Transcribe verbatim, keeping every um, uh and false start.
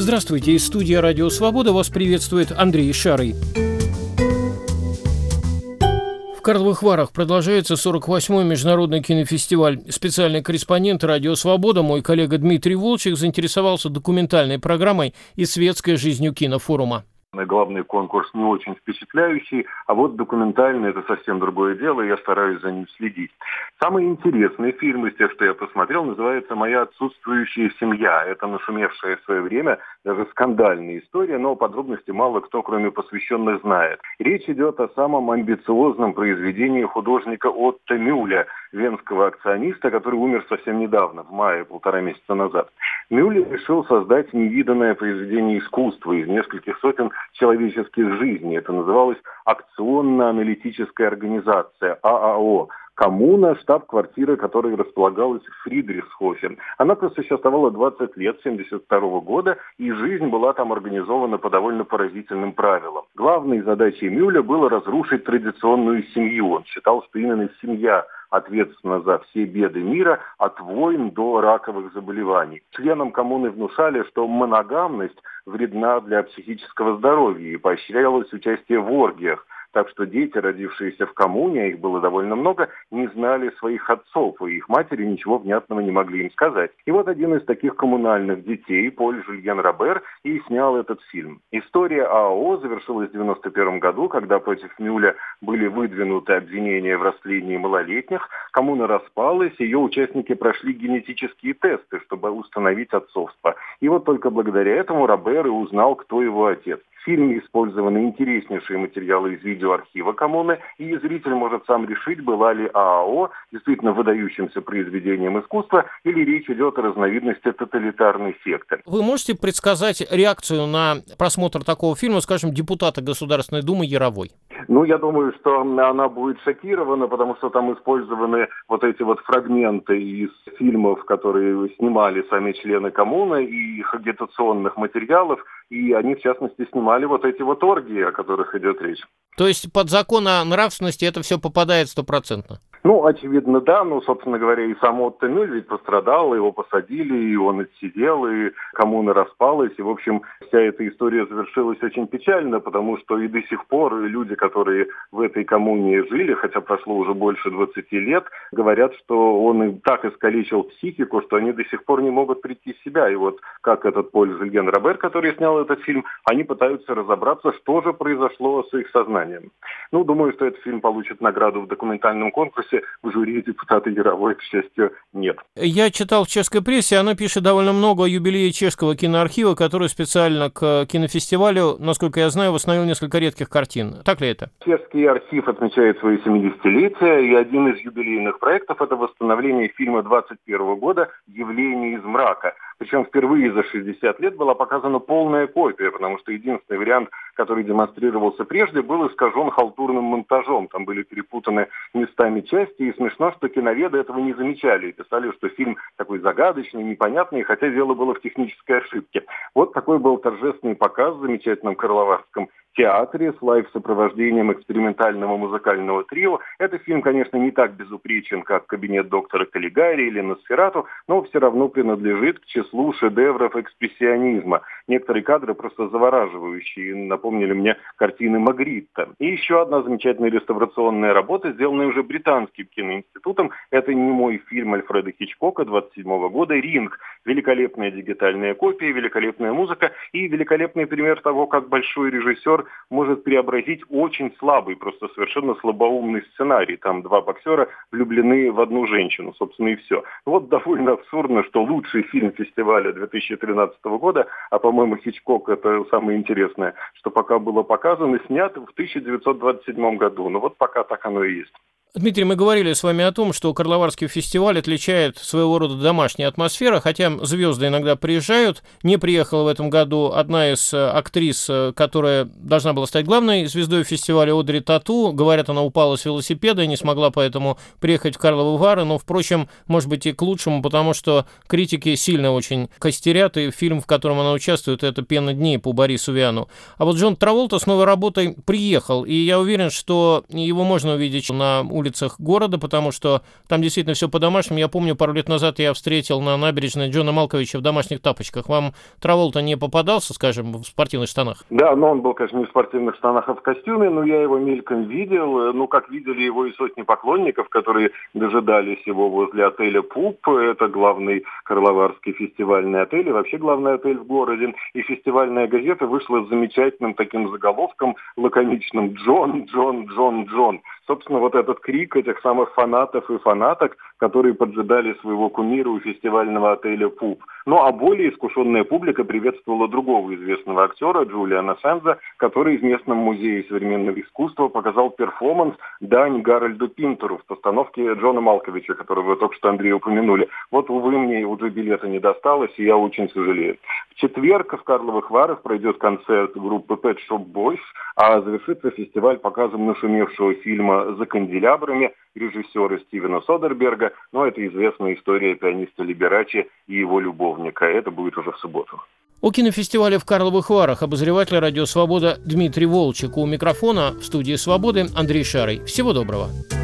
Здравствуйте, из студии «Радио Свобода» вас приветствует Андрей Шарый. В Карловых Варах продолжается сорок восьмой международный кинофестиваль. Специальный корреспондент «Радио Свобода», мой коллега Дмитрий Волчек, заинтересовался документальной программой и светской жизнью кинофорума. Главный конкурс не очень впечатляющий, а вот документальный – это совсем другое дело, и я стараюсь за ним следить. Самый интересный фильм из тех, что я посмотрел, называется «Моя отсутствующая семья». Это нашумевшая в свое время, даже скандальная история, но подробности мало кто, кроме посвященных, знает. Речь идет о самом амбициозном произведении художника Отто Мюля, венского акциониста, который умер совсем недавно, в мае, полтора месяца назад. Мюль решил создать невиданное произведение искусства из нескольких сотен человеческих жизней. Это называлось акционно-аналитическая организация, а а о. Коммуна, штаб-квартира которой располагалась в Фридрихсхофе. Она просуществовала двадцать лет, с семьдесят второго года, и жизнь была там организована по довольно поразительным правилам. Главной задачей Мюля было разрушить традиционную семью. Он считал, что именно семья ответственна за все беды мира, от войн до раковых заболеваний. Членам коммуны внушали, что моногамность вредна для психического здоровья и поощрялось участие в оргиях. Так что дети, родившиеся в коммуне, а их было довольно много, не знали своих отцов, и их матери ничего внятного не могли им сказать. И вот один из таких коммунальных детей, Поль Жюльен Робер, и снял этот фильм. История а а о завершилась в девяносто первом году, когда против Мюля были выдвинуты обвинения в растлении малолетних. Коммуна распалась, ее участники прошли генетические тесты, чтобы установить отцовство. И вот только благодаря этому Робер и узнал, кто его отец. В фильме использованы интереснейшие материалы из видеоархива коммуны, и зритель может сам решить, была ли а а о действительно выдающимся произведением искусства, или речь идет о разновидности тоталитарной секты. Вы можете предсказать реакцию на просмотр такого фильма, скажем, депутата Государственной Думы Яровой? Ну, я думаю, что она будет шокирована, потому что там использованы вот эти вот фрагменты из фильмов, которые снимали сами члены коммуны, и их агитационных материалов, и они, в частности, снимали вот эти вот оргии, о которых идет речь. То есть под закон о нравственности это все попадает стопроцентно? Ну, очевидно, да. Ну, собственно говоря, и сам Отто Мюль ведь пострадал, его посадили, и он отсидел, и коммуна распалась. И, в общем, вся эта история завершилась очень печально, потому что и до сих пор люди, которые в этой коммуне жили, хотя прошло уже больше двадцати лет, говорят, что он и так искалечил психику, что они до сих пор не могут прийти в себя. И вот как этот Поль Жюльен Робер, который снял этот фильм, они пытаются разобраться, что же произошло с их сознанием. Ну, думаю, что этот фильм получит награду в документальном конкурсе. В жюри депутата Яровой, к счастью, нет. Я читал в чешской прессе, она пишет довольно много о юбилее чешского киноархива, который специально к кинофестивалю, насколько я знаю, восстановил несколько редких картин. Так ли это? Чешский архив отмечает свое семидесятилетие, и один из юбилейных проектов – это восстановление фильма двадцать первого года «Явление из мрака». Причем впервые за шестьдесят лет была показана полная копия, потому что единственный вариант, который демонстрировался прежде, был искажен халтурным монтажом. Там были перепутаны местами части, и смешно, что киноведы этого не замечали и писали, что фильм такой загадочный, непонятный, хотя дело было в технической ошибке. Вот такой был торжественный показ в замечательном Карловарском театре с лайв-сопровождением экспериментального музыкального трио. Этот фильм, конечно, не так безупречен, как «Кабинет доктора Каллигари» или «Носферату», но все равно принадлежит к числу шедевров экспрессионизма. Некоторые кадры просто завораживающие, напомнили мне картины Магритта. И еще одна замечательная реставрационная работа, сделанная уже британским киноинститутом. Это немой фильм Альфреда Хичкока двадцать седьмого года «Ринг». Великолепная дигитальная копия, великолепная музыка и великолепный пример того, как большой режиссер может преобразить очень слабый, просто совершенно слабоумный сценарий. Там два боксера влюблены в одну женщину, собственно, и все. Вот довольно абсурдно, что лучший фильм фестиваля две тысячи тринадцатого года, а, по-моему, Хичкок — это самое интересное, что пока было показано, снят в тысяча девятьсот двадцать седьмом году. Ну вот пока так оно и есть. Дмитрий, мы говорили с вами о том, что Карловарский фестиваль отличает своего рода домашняя атмосфера, хотя звезды иногда приезжают. Не приехала в этом году одна из актрис, которая должна была стать главной звездой фестиваля, Одри Тату. Говорят, она упала с велосипеда и не смогла поэтому приехать в Карловы Вары, но, впрочем, может быть и к лучшему, потому что критики сильно очень костерят, и фильм, в котором она участвует, это «Пена дней» по Борису Виану. А вот Джон Траволта с новой работой приехал, и я уверен, что его можно увидеть на улице улицах города, потому что там действительно все по-домашнему. Я помню, пару лет назад я встретил на набережной Джона Малковича в домашних тапочках. Вам Траволта не попадался, скажем, в спортивных штанах? Да, но он был, конечно, не в спортивных штанах, а в костюме, но я его мельком видел. Ну, как видели его и сотни поклонников, которые дожидались его возле отеля «Пуп». Это главный карловарский фестивальный отель и вообще главный отель в городе. И фестивальная газета вышла с замечательным таким заголовком, лаконичным: «Джон, Джон, Джон, Джон». Собственно, вот этот крик этих самых фанатов и фанаток, которые поджидали своего кумира у фестивального отеля «Пуп». Ну, а более искушенная публика приветствовала другого известного актера Джулиана Сенза, который в местном музее современного искусства показал перформанс «Дань Гарольду Пинтеру» в постановке Джона Малковича, которого вы только что, Андрей, упомянули. Вот, увы, мне уже билета не досталось, и я очень сожалею. В четверг в Карловых Варах пройдет концерт группы Pet Shop Boys, а завершится фестиваль показом нашумевшего фильма «За канделябрами» режиссера Стивена Содерберга. Но это известная история пианиста Либерачи и его любовника. Это будет уже в субботу. О кинофестивале в Карловых Варах обозреватель «Радио Свобода» Дмитрий Волчек. У микрофона в студии «Свободы» Андрей Шарый. Всего доброго.